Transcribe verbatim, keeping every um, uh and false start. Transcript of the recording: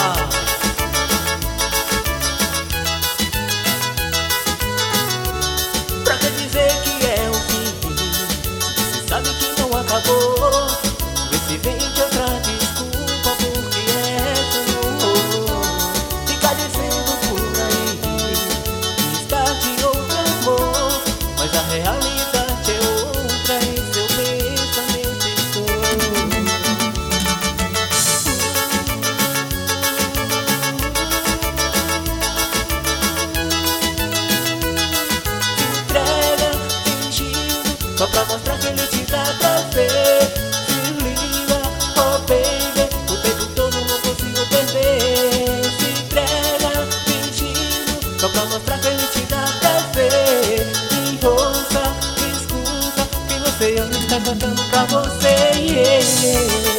Pra que dizer que é o fim, se sabe que não acabou? Vê se vem de outra desculpa, porque essa não. Fica dizendo por aí que está de outro amor, mas a realidade é outra e seu pensamento estou. Se entrega fingindo só pra mostrar que ele te dá prazer. Se liga, oh baby, o tempo todo não consigo perder. Se entrega fingindo só pra mostrar que ele te dá prazer. E ouça, escuta, que você ama está cantando pra você, yeah.